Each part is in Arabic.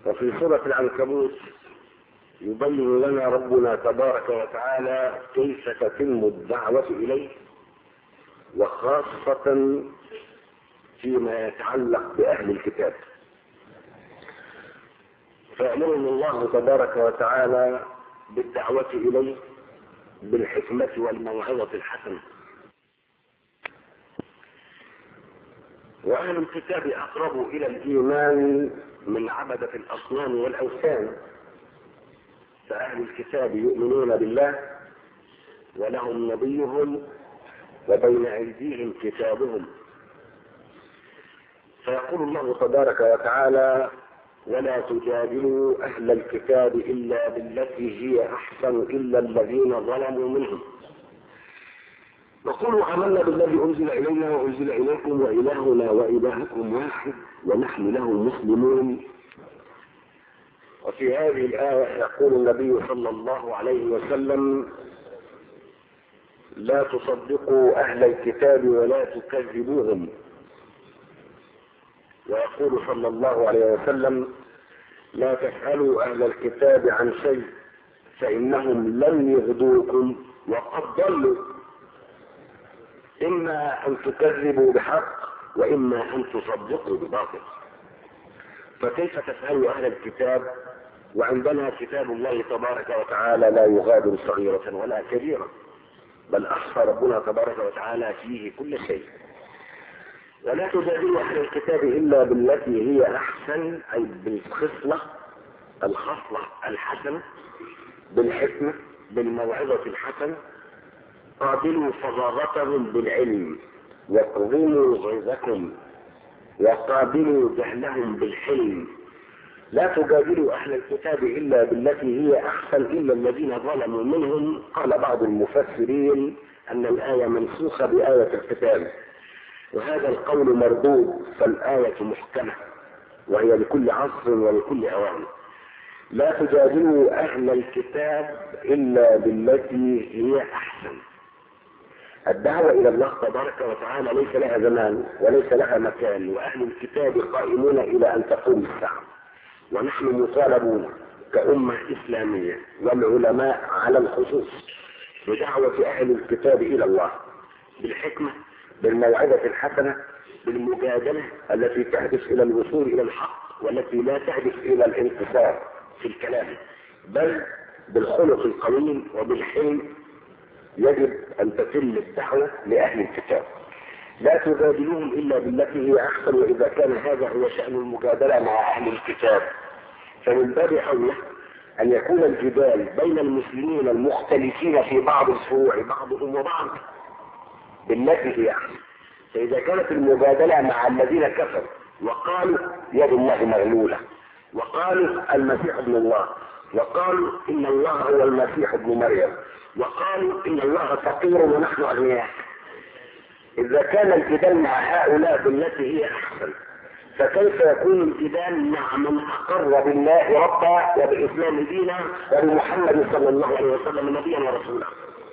وفي سورة العنكبوت يبين لنا ربنا تبارك وتعالى كيف تتم الدعوة إليه، وخاصة فيما يتعلق بأهل الكتاب. فيأمرنا الله تبارك وتعالى بالدعوة إليه بالحكمة والموعظة الحسنة. وأهل الكتاب أقرب إلى الإيمان من عبدة الأصنام والأوثان، فأهل الكتاب يؤمنون بالله ولهم نبيهم وبين أيديهم كتابهم. فيقول الله تبارك وتعالى: ولا تجادلوا أهل الكتاب إلا بالتي هي أحسن إلا الذين ظلموا منهم وقولوا آمنا بالذي أنزل إلينا وأنزل إليكم وإلهنا وإلهكم واحد ونحن له مسلمون. وفي هذه الآية يقول النبي صلى الله عليه وسلم: لا تصدقوا أهل الكتاب ولا تكذبوهم. ويقول صلى الله عليه وسلم: لا تسألوا أهل الكتاب عن شيء فإنهم لن يغدوكم وقد ضلوا، إما أن تكذبوا بحق وإما أن تصدقوا بباطل. فكيف تسألوا أهل الكتاب وعندنا كتاب الله تبارك وتعالى لا يغادر صغيرة ولا كبيرة، بل أحصى ربنا تبارك وتعالى فيه كل شيء. ولا تجادلوا أهل الكتاب إلا بالتي هي أحسن، أي بالخصلة الحسنة، بالحكمة، بالموعظة الحسنة. قابلوا فظاظتهم بالعلم واقضموا غيظكم وقابلوا جهلهم بالحلم. لا تجادلوا أهل الكتاب إلا بالتي هي أحسن إلا الذين ظلموا منهم. قال بعض المفسرين أن الآية منسوخة بآية الكتاب، وهذا القول مردود، فالآية محكمة وهي لكل عصر ولكل أوان. لا تجادلوا أهل الكتاب إلا بالتي هي أحسن. الدعوة إلى الله تبارك وتعالى ليس لها زمان وليس لها مكان، وأهل الكتاب قائمون إلى أن تقوم الساعة، ونحن مطالبون كأمة إسلامية والعلماء على الخصوص بدعوة أهل الكتاب إلى الله بالحكمة، بالموعظة الحسنة، بالمجادلة التي تهدف إلى الوصول إلى الحق والتي لا تهدف إلى الانتصار في الكلام، بل بالخلق القويم وبالحلم. يجب أن تتم الدعوة لأهل الكتاب. لا تجادلوهم إلا بالتي هي أحسن، وإذا كان هذا هو شأن المجادلة مع أهل الكتاب فمن باب أولى أن يكون الجدال بين المسلمين المختلفين في بعض الفروع بعضهم وبعض بالتي هي أحسن. فإذا كانت المجادلة مع الذين كفروا وقالوا يد الله مغلولة، وقالوا المسيح ابن الله، وقالوا إن الله هو المسيح ابن مريم، وقالوا إن الله فقير ونحن أغنياء، إذا كان الجدال مع هؤلاء بالتي هي أحسن، فكيف يكون الجدال مع من أقر بالله ربا وبالإسلام دينا وبمحمد صلى الله عليه وسلم نبيا ورسولا؟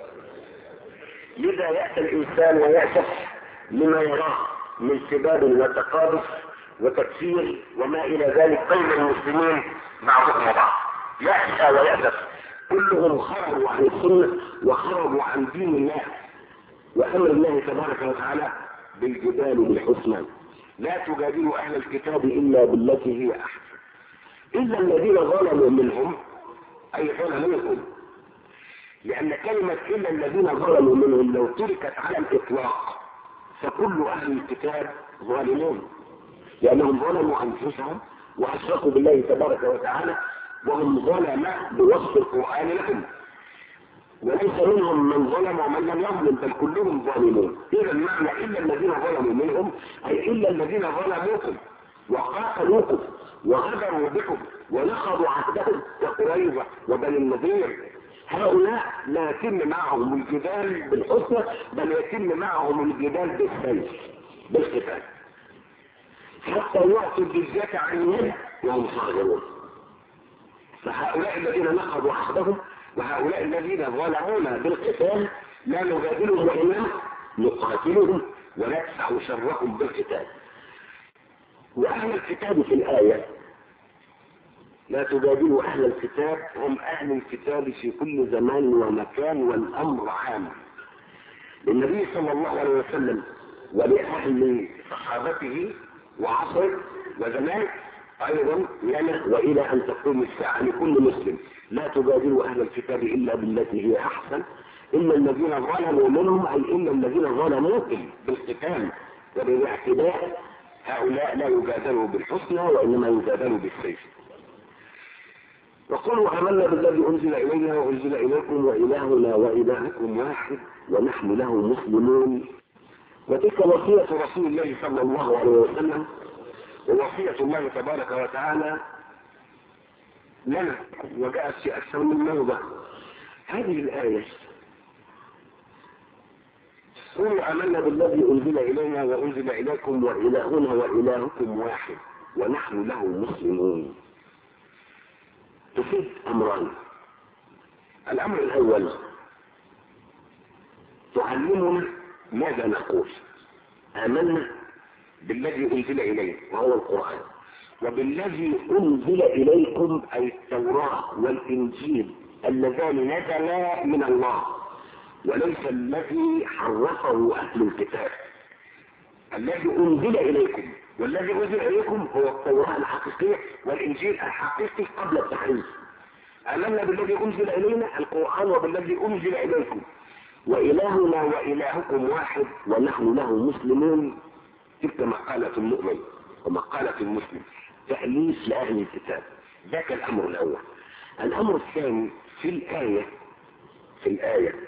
لذا يأتي الإنسان ويأسف لما يراه من سباب وتقاذف وتكفير وما إلى ذلك بين المسلمين بعضهم وبعض. يأسى ويأسف، كلهم خرجوا عن السنة وخرجوا عن دين الله وأمر الله تبارك وتعالى بالجدال بالحسنى. لا تجادلوا أهل الكتاب إلا بالتي هي أحسن إلا الذين ظلموا منهم، أي ظلموهم، لأن كلمة إلا الذين ظلموا منهم لو تركت على الإطلاق فكل أهل الكتاب ظالمون، لأنهم ظلموا أنفسهم وأشركوا بالله تبارك وتعالى، وهم ظلماء بوصف القرآن لهم، وليس منهم من ظلم ومن لم يظلم، بل كلهم ظالمون. إذا المعنى إلا الذين ظلموا منهم أي إلا الذين ظلموكم وقاتلوكم وغدروا بكم ونقضوا عهدهم كقريظة وبني النضير. هؤلاء لا يتم معهم الجدال بالحسنى، بل يتم معهم الجدال بالسيف بالقتال، حتى يعطوا الجزية عن يد وهم صاغرون. فهؤلاء الذين نقضوا عهدهم وهؤلاء الذين ظلمونا بالقتال لا نجادلهم وإنما نقاتلهم وندفع شرهم بالقتال. وأهل الكتاب في الآية لا تجادلوا أهل الكتاب، هم أهل الكتاب في كل زمان ومكان، والأمر عام للنبي صلى الله عليه وسلم ولأهل صحابته وعصره وزمان، أيضا لنا وإلى أن تقوم الساعة لكل مسلم. لا تجادلوا أهل الكتاب إلا بالتي هي أحسن، إلا الذين ظلموا منهم، أي إلا الذين ظلموكم بالقتال وبالاعتداء، هؤلاء لا يجادلوا بالحسنى وإنما يجادلوا بالسيف. وقالوا آمنا بالذي أنزل إلينا وأنزل إليكم وإلهنا وإلهكم واحد ونحن له مسلمون. وتلك وصية رسول الله صلى الله عليه وسلم ووصية الله تبارك وتعالى لنا، وجاءت في أكثر من موضع. هذه الآية قولوا آمنا بالذي أنزل إلينا وأنزل إليكم وإلهنا وإلهكم واحد ونحن له مسلمون تفيد أمران. الأمر الأول تعلمنا ماذا نقول. آمنا بالذي أنزل إليه وهو القرآن، وبالذي أنزل إليكم أي التوراة والإنجيل اللذان نزلا من الله، وليس الذي حرفه أهل الكتاب. الذي أنزل إليكم، والذي أنزل إليكم هو التوراة الحقيقية والإنجيل الحقيقي قبل التحريف. آمنا بالذي أنزل إلينا القرآن وبالذي أنزل إليكم وإلهنا وإلهكم واحد ونحن له مسلمون. تلك مقالة المؤمن ومقالة المسلم، تأليف لأهل الكتاب. ذاك الأمر الأول. الأمر الثاني في الآية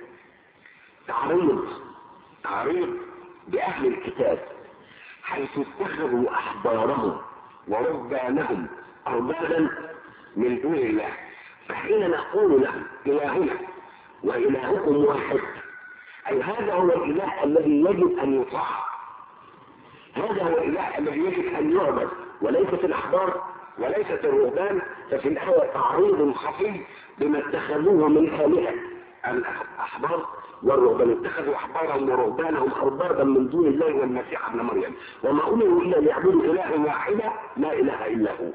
تعريض بأهل الكتاب حيث اتخذوا أحبارهم ورهبانهم أربابا من دون الله. فحين نقول لهم إلهنا وإلهكم واحد، أي هذا هو الإله الذي يجب أن يطاع، هذا هو الإله الذي يجب أن يعبد، وليست الأحبار وليست الرهبان. ففي الآية تعريض خفي بما اتخذوه من آلهة. الأحبار والرهبان اتخذوا أحبارهم ورهبانهم أربابا من دون الله والمسيح ابن مريم، وما أمروا إلا ليعبدوا إلها واحدا لا إله إلا هو.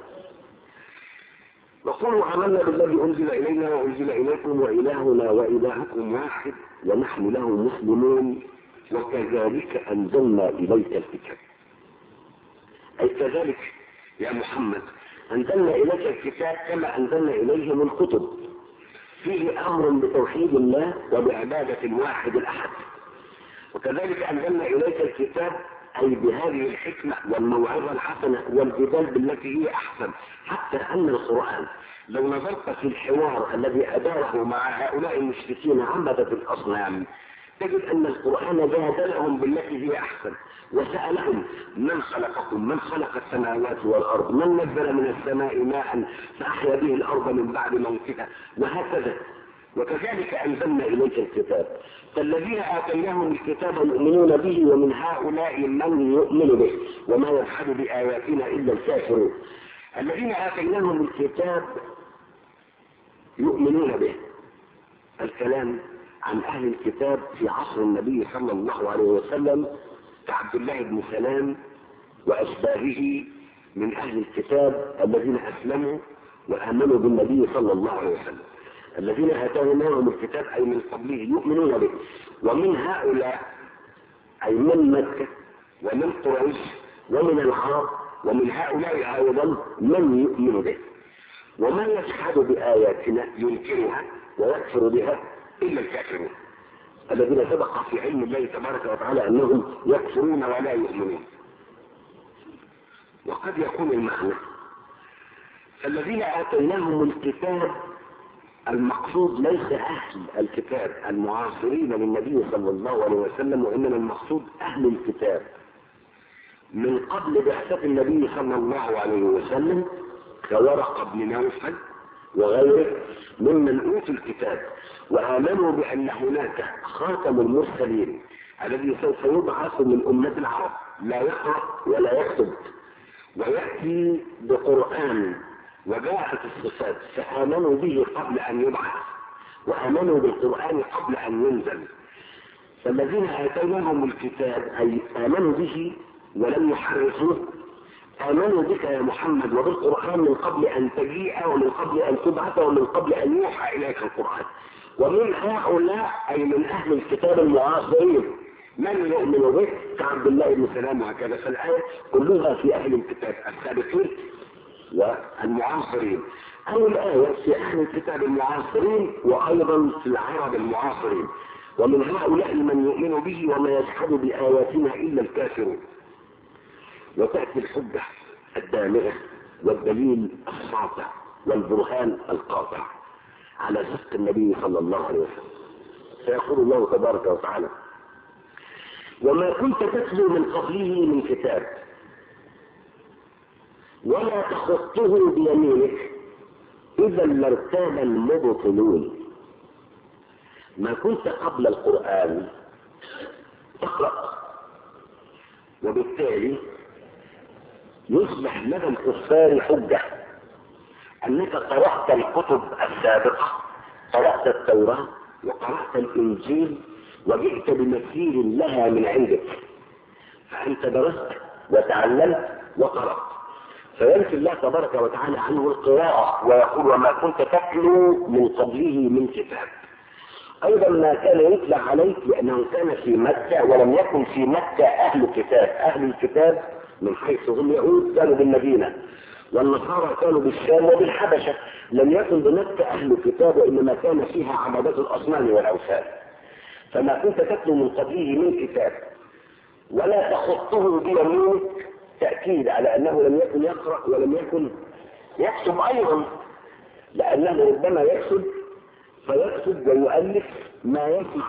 وقولوا آمنا بالذي أنزل إلينا وأنزل إليكم وإلهنا وإلهكم واحد ونحن له مسلمون وكذلك أنزلنا إليك الكتاب. أي كذلك يا محمد أنزلنا إليك الكتاب كما أنزلنا إليهم الكتب، فيه أمر بتوحيد الله وبعبادة الواحد الأحد. وكذلك أنزلنا إليك الكتاب أي بهذه الحكمة والموعظة الحسنة والجدال بالتي هي أحسن، حتى أن القرآن لو نظرت في الحوار الذي أداره مع هؤلاء المشركين عبدة الأصنام تجد أن القرآن جادلهم بالتي هي أحسن، وسألهم من خلقكم، من خلق السماوات والأرض، من نزل من السماء ماء فأحيا به الأرض من بعد موتها، وهكذا. وكذلك أنزلنا إليك الكتاب، فالذين آتيناهم الكتاب يؤمنون به ومن هؤلاء من يؤمن به وما يجحد بآياتنا إلا الكافرون. الذين آتيناهم الكتاب يؤمنون به. الكلام عن أهل الكتاب في عصر النبي صلى الله عليه وسلم كعبد الله بن سلام وأشباهه من أهل الكتاب الذين أسلموا وآمنوا بالنبي صلى الله عليه وسلم. الذين آتيناهم الكتاب أي من قبله يؤمنون به. ومن هؤلاء أي من مكة ومن قريش ومن العرب، ومن هؤلاء أيضا من يؤمن به. وما يجحد بآياتنا ينكرها ويكفر بها إلا الكافرون الذين سبق في علم الله تبارك وتعالى أنهم يكفرون ولا يؤمنون. وقد يكون المعنى الذين آتيناهم الكتاب المقصود ليس أهل الكتاب المعاصرين للنبي صلى الله عليه وسلم، وإنما المقصود أهل الكتاب من قبل بعثة النبي صلى الله عليه وسلم كورقة بن نوفل وغيره ممن أوتوا الكتاب وآمنوا بأن هناك خاتم المرسلين الذي سوف يبعث من أمة العرب لا يقرأ ولا يكتب ويأتي بقرآن وجاءت الصفات، فآمنوا به قبل أن يبعث وآمنوا بالقرآن قبل أن ينزل. فالذين آتيناهم الكتاب أي آمنوا به ولم يحرفوه، آمنوا بك يا محمد وبالقرآن من قبل أن تجيء ومن قبل أن تبعث ومن قبل أن يوحى إليك القرآن. ومن هؤلاء أي من أهل الكتاب المعاصرين من يؤمن به كعبد الله بن سلام وهكذا. فالآية كلها في أهل الكتاب السابقين والمعاصرين، أو الآية في أهل الكتاب المعاصرين وأيضا في العرب المعاصرين. ومن هؤلاء من يؤمن به وما يجحد بآياتنا إلا الكافرون. وتأتي الحجة الدامغة والدليل الساطع والبرهان القاطع على صدق النبي صلى الله عليه وسلم. سيقول الله تبارك وتعالى: وما كنت تتلو من قبله من كتاب ولا تخطه بيمينك إذا لارتاب المبطلون. ما كنت قبل القرآن تقرأ، وبالتالي يصبح لدى الكفار حجة أنك قرأت الكتب السابقة، قرأت التوراة وقرأت الإنجيل وجئت بمثيل لها من عندك، فأنت درست وتعلمت وقرأت. فينفي الله تبارك وتعالى عنه القراءة ويقول: وما كنت تتلو من قبله من كتاب. أيضا ما كان يتلى عليك لأنه كان في مكة، ولم يكن في مكة أهل الكتاب. أهل الكتاب من حيث هم يهود كانوا بالمدينة، والنصارى كانوا بالشام وبالحبشة. لم يكن بمكة أهل الكتاب، وإنما كان فيها عبادات الأصنام والأوثان. فما كنت تتلو من قبله من كتاب ولا تخطه بيمينك، تأكيد على أنه لم يكن يقرأ ولم يكن يكتب أيضا، لأنه ربما يكتب فيكتب ويؤلف ما يسمع.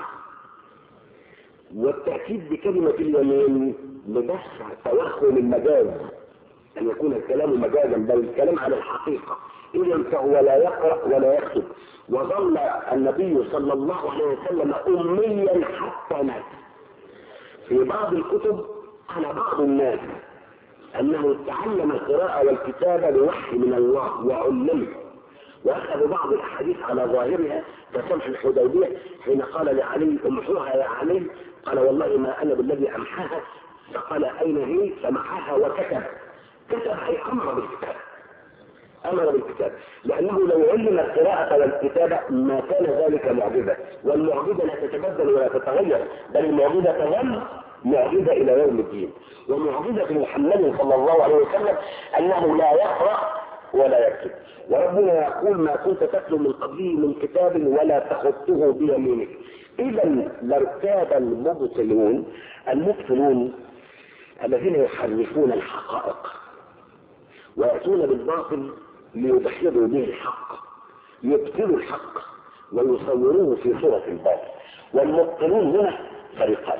والتأكيد بكلمة اليمين لدفع توهم المجاز، أن يكون الكلام مجازا، بل الكلام على الحقيقة. إن ينفع ولا يقرأ ولا يكتب. وظل النبي صلى الله عليه وسلم أميا حتى مات. في بعض الكتب على بعض الناس أنه تعلم القراءة والكتابة بوحي من الله وعلمه، وأخذ بعض الأحاديث على ظاهرها كصلح الحديبية حين قال لعلي: امحوها يا علي. قال: والله ما أنا بالذي أمحاها. فقال: أين هي؟ فمحاها وكتب. كتب أي أمر بالكتاب، أمر بالكتاب، لأنه لو علم القراءة والكتابة ما كان ذلك معجزة. والمعجزة لا تتبدل ولا تتغير، بل المعجزة تظل معجزة إلى يوم الدين. ومعجزة محمد صلى الله عليه وسلم أنه لا يقرأ ولا يكتب. وربنا يقول: ما كنت تتلو من قبله من كتاب ولا تخطه بيمينك إذا لارتاب المبطلون. المبطلون الذين يحرفون الحقائق ويأتون بالباطل ليدحضوا به الحق، يبطلوا الحق ويصوروه في صورة الباطل. والمبطلون هنا فريقان: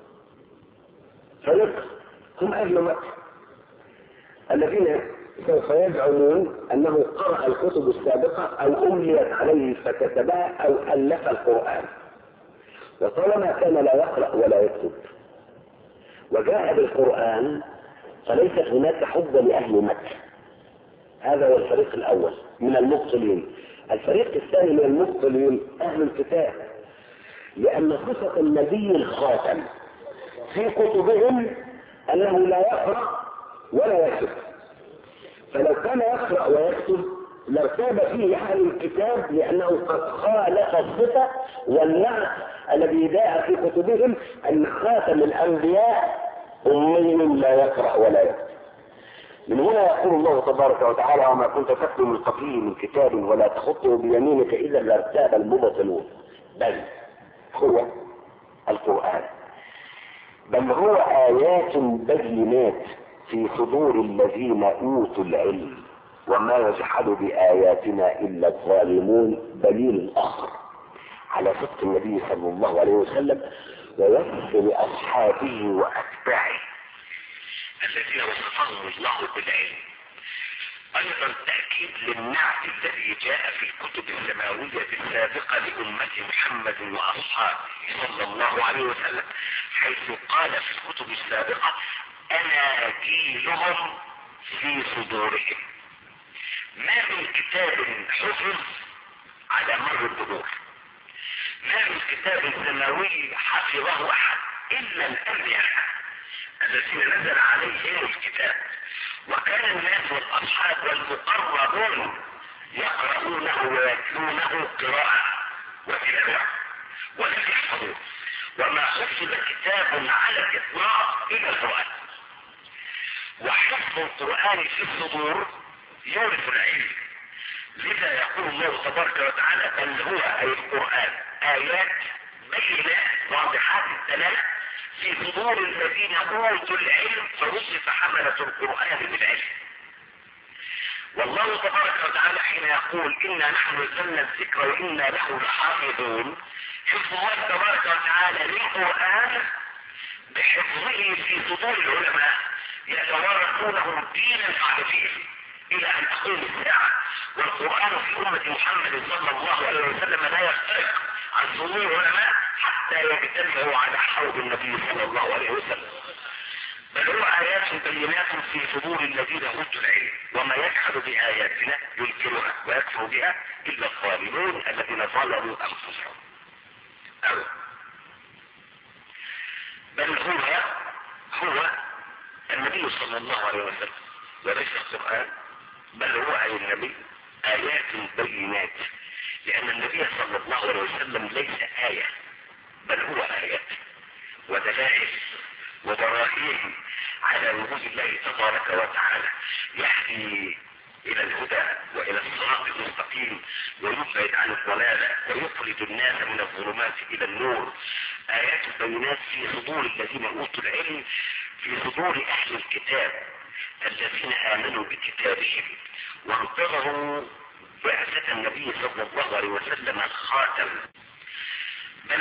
فريق هم أهل مكة الذين سوف يزعمون أنه قرأ الكتب السابقة أو أمليت عليه فكتبها أو ألف القرآن، وطالما كان لا يقرأ ولا يكتب وجاء بالقرآن فليست هناك حجة لأهل مكة. هذا هو الفريق الأول من المبطلين. الفريق الثاني من المبطلين أهل الكتاب، لأن صفة النبي الخاتم في كتبهم أنه لا يقرأ ولا يكتب. فلو كان يقرأ ويكتب لارتاب فيه أهل الكتاب، لأنه قد خالف الصفة والنعت الذي جاء في كتبهم أن خاتم الأنبياء أمي لا يقرأ ولا يكتب. من هنا يقول الله تبارك وتعالى: وما كنت تتلو من قبله من كتاب ولا تخطه بيمينك إذا لارتاب المبطلون. بل هو القرآن، بل هو آيات بينات في صدور الذين أوتوا العلم وما يجحد بآياتنا إلا الظالمون. دليل آخر على صدق النبي صلى الله عليه وسلم ووصف لأصحابه وأتباعه الذين وصفهم الله بالعلم. أيضا تأكيد للنعت الذي جاء في الكتب السماوية السابقة لأمة محمد وأصحابه صلى الله عليه وسلم، حيث قال في الكتب السابقة: أناجيلهم في صدورهم. ما من كتاب حفظ على مر الدهور، ما من كتاب سماوي حفظه أحد إلا الأنبياء الذين نزل عليهم الكتاب وكان الناس والأصحاب والمقربون يقرؤونه ويتلونه قراءة وتلاوة ولم يحفظوه، وما حفظ كتاب على الإطلاق إلى القرآن. وحفظ القرآن في الصدور يورث العلم. لذا يقول الله تبارك وتعالى بل هو أي القرآن آيات بينات واضحات الدلالة في صدور الذين أوتوا العلم فوصف حملة القرآن بالعلم. والله تبارك وتعالى حين يقول إنا نحن نزلنا الذكر وإنا له لحافظون، حفظ الله تبارك وتعالى للقرآن بحفظه في صدور العلماء يتوارثونه دينا بعد فيه إلى أن تقوم الساعة. والقرآن في أمة محمد صلى الله عليه وسلم لا يفترق عن صدور العلماء حتى يجتمعوا على حوض النبي صلى الله عليه وسلم. بل هو آيات بينات في صدور الذين أوتوا العلم، وما يجحد بآياتنا ينكرها ويكفر بها إلا الظالمون الذين ظلموا أنفسهم. بل هو النبي صلى الله عليه وسلم وليس القرآن، بل هو أي النبي آيات بينات، لأن النبي صلى الله عليه وسلم ليس آية بل هو آيات ودلائل وبراهين على وجود الله تبارك وتعالى، يهدي إلى الهدى وإلى الصراط المستقيم ويبعد عن الضلالة ويخرج الناس من الظلمات إلى النور. آيات بينات في صدور الذين أوتوا العلم، في صدور أهل الكتاب الذين آمنوا بكتابهم وانتظروا بعثة النبي صلى الله عليه وسلم الخاتم. بل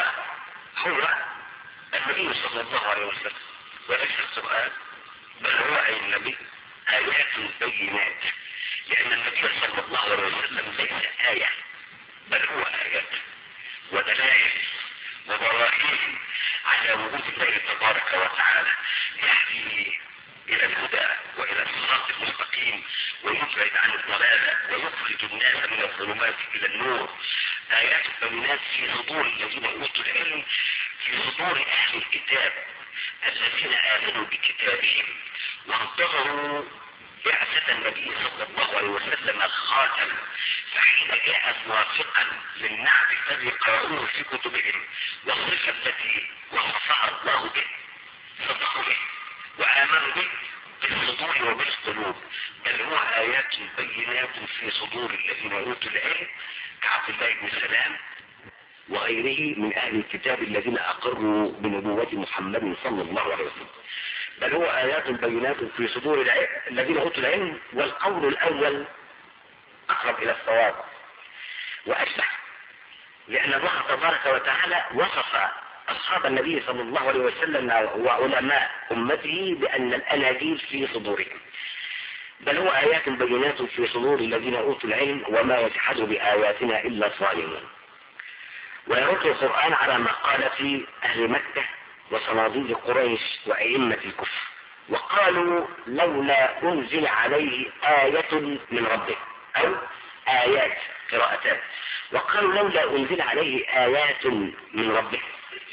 هو النبي صلى الله عليه وسلم وليس القرآن، بل هو أي النبي آيات بينات، لأن النبي صلى الله عليه وسلم ليس آية بل هو آيات ودلائل وبراهين على وجود الله تبارك وتعالى، يهدي إلى الهدى وإلى الصراط المستقيم ويبعد عن الضلالة ويخرج الناس من الظلمات إلى النور. آيات بينات في صدور الذين أوتوا العلم، في صدور أهل الكتاب الذين آمنوا بكتابهم وانتظروا بعثة النبي صلى الله عليه وسلم الخاتم، فحين جاءت موافقا للنعت الذي قرأوه في كتبهم والصفة التي وصفها الله به صدقوا به وآمنوا به بالصدور وبالقلوب. بل هو آيات بينات في صدور الذين أوتوا العلم كعبد الله بن سلام وغيره من أهل الكتاب الذين أقروا بنبوة محمد صلى الله عليه وسلم. بل هو آيات بينات في صدور الذين أوتوا العلم، والقول الأول أقرب إلى الصواب وأشبه، لأن الله تبارك وتعالى وصف أصحاب النبي صلى الله عليه وسلم وعلماء أمته بأن الأناجيل في صدورهم. بل هو آيات بينات في صدور الذين أوتوا العلم وما يجحد بآياتنا إلا الظالمون. ويرد القرآن على مقالة أهل مكة وصناديد قريش وأئمة الكفر، وقالوا لولا أنزل عليه آية من ربه، أو آيات قراءتان، وقالوا لولا أنزل عليه آيات من ربه.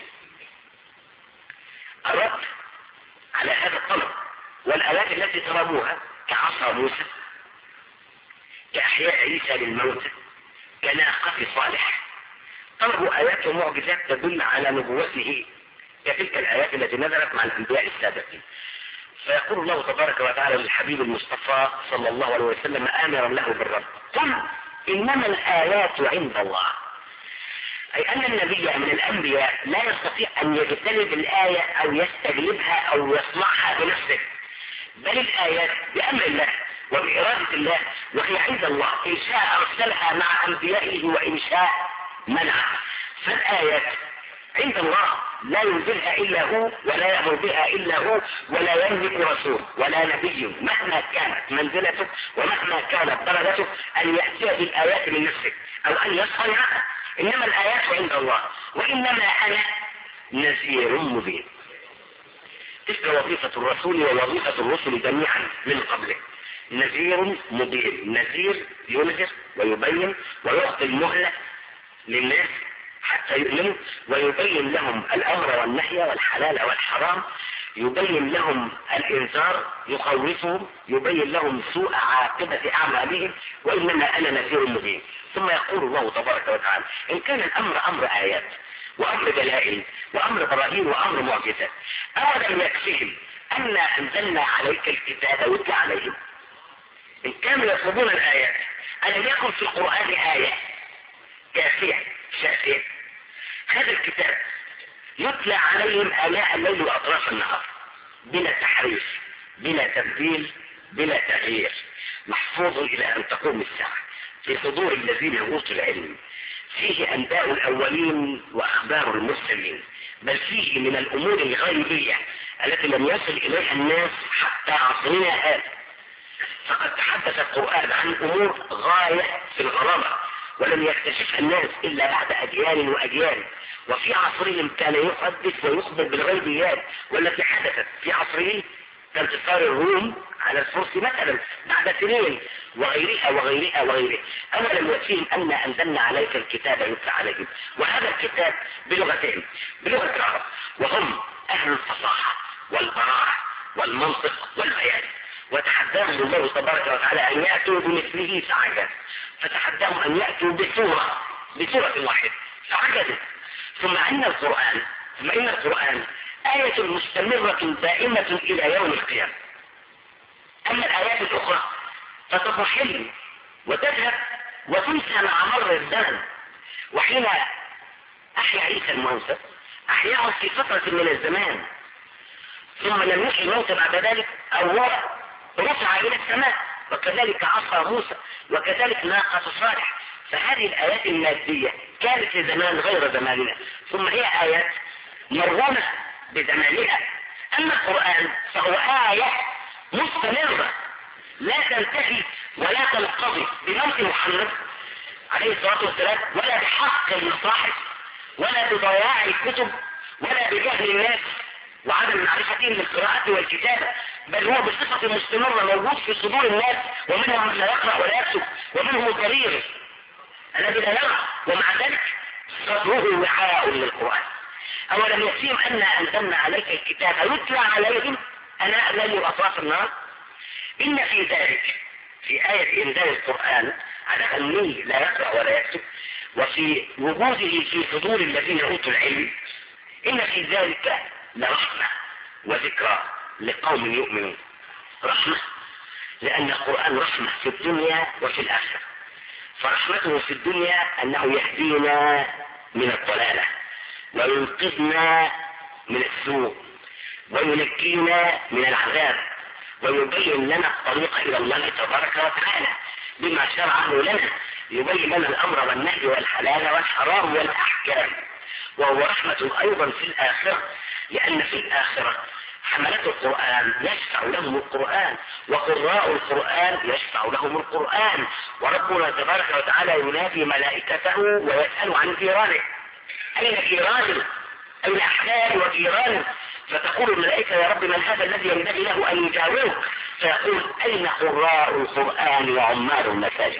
الرد على هذا الطلب والآيات التي طلبوها كعصا موسى، كأحياء عيسى للموتى، كناقة صالح، طلبوا آيات ومعجزات تدل على نبوته كتلك الآيات التي نزلت مع الأنبياء السابقين. فيقول الله تبارك وتعالى للحبيب المصطفى صلى الله عليه وسلم آمرا له بالرد: قل إنما الآيات عند الله. أي أن النبي من الأنبياء لا يستطيع أن يجتلب الآية أو يستجلبها أو يصنعها بنفسه، بل الآيات بأمر الله وبإرادة الله، وهي عند الله، إن شاء أرسلها مع أنبيائه وإن شاء منعها. فالآيات عند الله لا ينزلها إلا هو ولا يأمر بها إلا هو، ولا يملك رسول ولا نبي مهما كانت منزلته ومهما كانت درجته أن يأتي بالآيات من نفسه أو أن يصنعها، إنما الآيات عند الله، وإنما أنا نذير مبين. تلك وظيفة الرسول ووظيفة الرسل جميعا من قبله، نذير مبين. نذير ينذر ويبين ويعطي المهلة للناس حتى يؤمنوا، ويبين لهم الأمر والنهي والحلال والحرام يبين لهم الإنذار، يخوفهم، يبين لهم سوء عاقبة أعمالهم، وإنما أنا نذير مبين. ثم يقول الله تبارك وتعالى: إن كان الأمر أمر آيات وأمر دلائل وأمر براهين وأمر معجزات، أولم يكفيهم أنا أنزلنا عليك الكتاب يتلى عليهم؟ إن كانوا يطلبون الآيات، ألم يكن في القرآن آية كافية شافية؟ هذا الكتاب يتلى عليهم آلاء الليل وأطراف النهار بلا تحريف، بلا تبديل، بلا تغيير، محفوظ إلى أن تقوم الساعة في صدور الذين أوتوا العلم، فيه أنباء الأولين وأخبار المرسلين، بل فيه من الأمور الغيبية التي لم يصل إليها الناس حتى عصرنا هذا. فقد تحدث القرآن عن أمور غاية في الغرابة ولم يكتشفها الناس إلا بعد أجيال وأجيال، وفي عصرهم كان يحدث ويخبر بالغيبيات، والتي حدثت في عصره كانتصار الروم على الفرس مثلا بعد سنين، وغيرها وغيرها وغيرها. أولم يكفيهم أن أنزلنا عليك الكتاب يتلى عليهم؟ وهذا الكتاب بلغتين، بلغة العرب، وهم أهل الفصاحة والبراعة والمنطق والبيان، وتحداهم الله تبارك وتعالى أن يأتوا بمثله فعجز، فتحداهم أن يأتوا بسورة واحدة فعجزوا. ثم إن القرآن آية مستمرة دائمة إلى يوم القيامة. أما الآيات الأخرى فتضحل وتذهب وتنسى مع مر الزمن. وحين أحيا عيسى الموتى أحياهم في فترة من الزمان، ثم لم يحيي الموتى بعد ذلك، أو هو رفع إلى السماء، وكذلك عصا موسى، وكذلك ناقة صالح. فهذه الآيات المادية كانت في زمان غير زماننا، ثم هي آيات مرغومة بزمانها. أما القرآن فهو آية مستمرة لا تنتهي ولا تنقضي بموت محمد عليه الصلاة والسلام، ولا بحق المصاحف، ولا بضياع الكتب، ولا بجهل الناس وعدم معرفتهم بالقراءة والكتابة، بل هو بصفة مستمرة موجود في صدور الناس، ومنهم من لا يقرأ ولا يكتب، ومنهم الضرير الذي لا يرى، ومع ذلك صدره وعاء للقرآن. أولم يكفيهم أن أنزلنا عليك الكتاب يتلى عليهم آلاء الليل وأطراف النهار؟ إن في ذلك، في آية إنزال القرآن على أنه لا يقرأ ولا يكتب، وفي وجوده في صدور الذين أوتوا العلم، إن في ذلك لرحمة وذكرى لقوم يؤمنون. رحمة لأن القرآن رحمة في الدنيا وفي الآخرة. فرحمته في الدنيا أنه يهدينا من الضلالة، وينقذنا من السوء، وينجينا من العذاب، ويبين لنا الطريق إلى الله تبارك وتعالى بما شرعه لنا، يبين لنا الأمر والنهي والحلال والحرام والأحكام. وهو رحمة أيضا في الآخرة، لأن في الآخرة حملة القرآن يشفع لهم القرآن، وقراء القرآن يشفع لهم القرآن، وربنا تبارك وتعالى ينادي ملائكته ويسأل عن جيرانه: أين جيراني؟ أين أحبابي وجيراني؟ فتقول الملائكة: يا رب من هذا الذي ينبغي له أن يجاوره؟ فيقول: أين قراء القرآن وعمار المساجد؟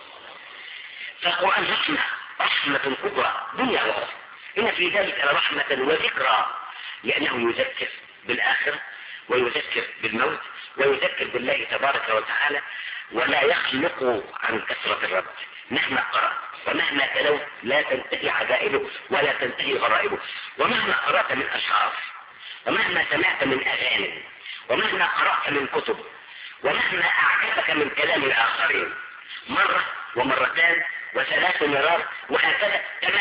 فالقرآن رحمة كبرى دنيا وأخرى. إن في ذلك لرحمة وذكرى، لأنه يذكر بالآخرة، ويذكر بالموت، ويذكر بالله تبارك وتعالى، ولا يخلق عن كثرة الرد. مهما قرأ ومهما تلوت لا تنتهي عجائبه ولا تنتهي غرائبه، ومهما قرأت من أشعار، ومهما سمعت من أغاني، ومهما قرأت من كتب، ومهما أعجبك من كلام الآخرين، مرة ومرتان وثلاث مرات وهكذا،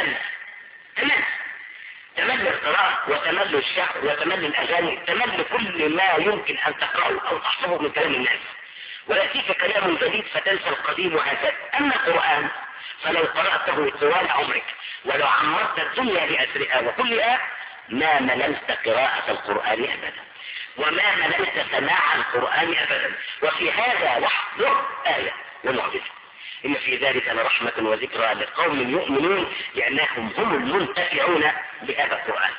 تمل القراءة وتمل الشعر وتمل الأغاني، تمل كل ما يمكن أن تقرأه أو تحفظه من كلام الناس، ويأتيك كلام جديد فتنسى القديم وهكذا. أما القرآن فلو قرأته طوال عمرك ولو عمرت الدنيا بأسرها وكلها ما مللت قراءة القرآن أبدا، وما مللت سماع القرآن أبدا. وفي هذا وحده آية ومعجزة. إن في ذلك لرحمة وذكرى لقوم يؤمنون، لأنهم هم المنتفعون بهذا القرآن.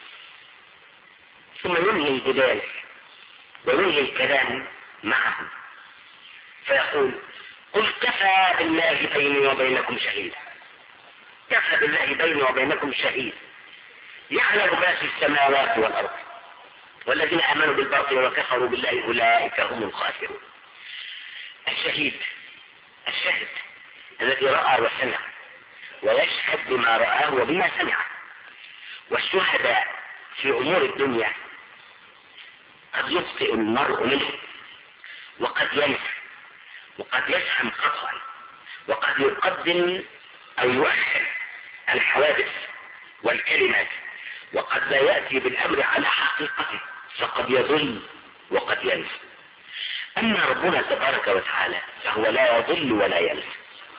ثم ينهي الجدال وينهي الكلام معهم فيقول: قل كفى بالله بيني وبينكم شهيدا. كفى بالله بيني وبينكم شهيد، يعلم ما في السماوات والأرض. والذين آمنوا بالباطل وكفروا بالله أولئك هم الخاسرون. الشهيد الشاهد الذي رأى وسمع ويشهد بما رآه وبما سمع. والشهداء في أمور الدنيا قد يخطئ المرء منه وقد ينسى وقد يفهم خطأ وقد يقدم أو يؤخر الحوادث والكلمات وقد لا يأتي بالأمر على حقيقته فقد يضل وقد ينسى. أما ربنا تبارك وتعالى فهو لا يضل ولا ينسى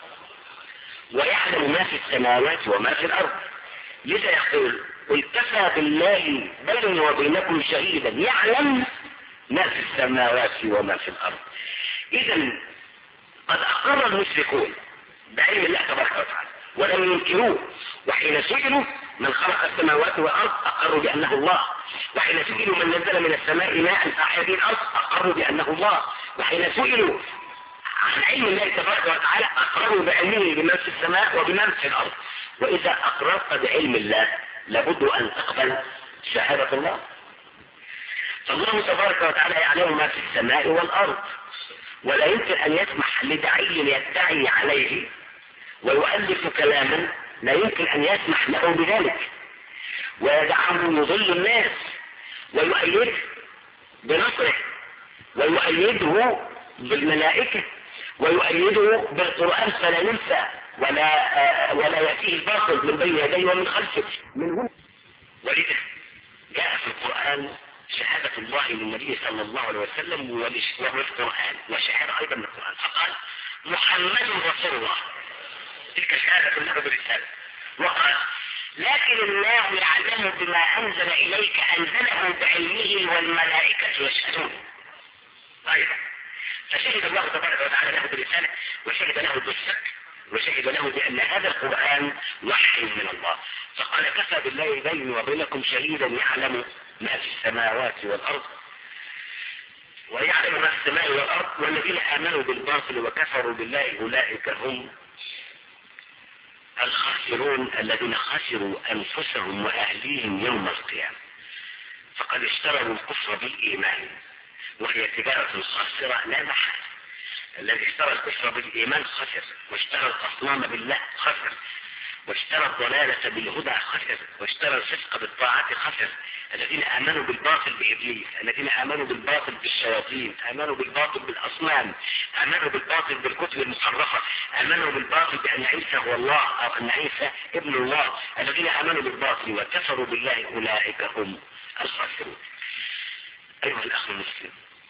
ويعلم ما في السماوات وما في الأرض. لذا يقول قل كفى بالله بيني وبينكم شهيدا يعلم ما في السماوات وما في الأرض. إذا قد أقر المشركون بعلم الله تبارك وتعالى ولم ينكروه، وحين سئلوا من خلق السماوات والأرض أقروا بأنه الله، وحين سئلوا من نزل من السماء ماء فأحيا به الأرض أقروا بأنه الله، وحين سئلوا عن علم الله تبارك وتعالى أقروا بعلمه بمن في السماء وبمن في الأرض. وإذا أقررت بعلم الله لابد أن تقبل شهادة الله. فالله تبارك وتعالى يعلم ما في السماء والأرض، ولا يمكن أن يسمح لداعي يدعي عليه ويؤلف كلاما لا يمكن أن يسمح له بذلك ويدعه يضل الناس ويؤيده بنصره ويؤيده بالملائكة ويؤيده بالقرآن فلا ينسى ولا يأتيه الباطل من بين يديه ومن خلفه من هنا. ولذا جاء في القرآن شهادة الله للنبي صلى الله عليه وسلم وهو القرآن وشهادة أيضا من القرآن فقال محمد رسول الله، تلك شهادة له بالرسالة. وقال لكن الله يعلم بما أنزل إليك أنزله بعلمه والملائكة يشهدون أيضا. فشهد الله تبارك وتعالى له بالرسالة وشهد له بالصدق وشهد له بأن هذا القرآن وحي من الله. فقال كفى بالله بيني وبينكم شهيدا يعلم ما في السماوات والأرض ويعلم ما في السماء والأرض والذين آمنوا بالباطل وكفروا بالله أولئك هم الخاسرون الذين خسروا أنفسهم وأهليهم يوم القيامة. فقد اشتروا الكفر بالإيمان وهي تجارة خاسرة لا محل. الذي اشترى الكفر بالإيمان خسر، واشترى الأصنام بالله خسر، واشترى الضلالة بالهدى خسر، واشترى الفسق بالطاعة خسر. الذين آمنوا بالباطل بإبليس، الذين آمنوا بالباطل بالشياطين، آمنوا بالباطل بالأصنام، آمنوا بالباطل بالكتب المحرفة، آمنوا بالباطل بأن عيسى هو الله أو أن عيسى ابن الله. الذين آمنوا بالباطل وكفروا بالله أولئك هم الخاسرون. أيها الأخ المسلم،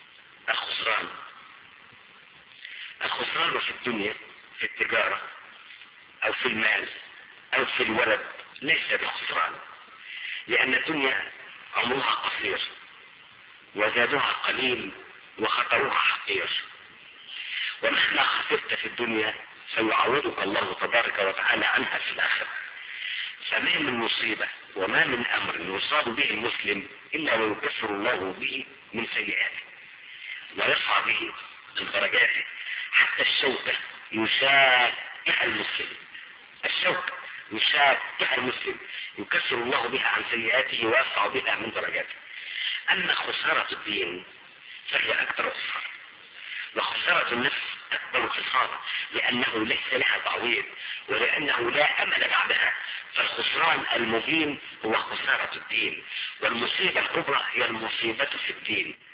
الخسران في الدنيا في التجارة أو في المال أو في الولد ليس بخسران، لأن الدنيا عمرها قصير وزادها قليل وخطرها حقير، ومهما خسرت في الدنيا سيعوضك الله تبارك وتعالى عنها في الآخرة. فما من مصيبة وما من أمر يصاب به المسلم إلا ويكفر الله به من سيئاته ويرفع به من درجاته. حتى الشوكة يشاكها المسلم، الشوكة يشاكها المسلم يكفر الله بها عن سيئاته ويرفع بها من درجاته. أما خسارة الدين فهي أكثر خسارة، وخسارة النفس أكبر خسارة لأنه ليس لها تعويض ولأنه لا أمل بعدها. فالخسران المبين هو خسارة الدين، والمصيبة الكبرى هي المصيبة في الدين.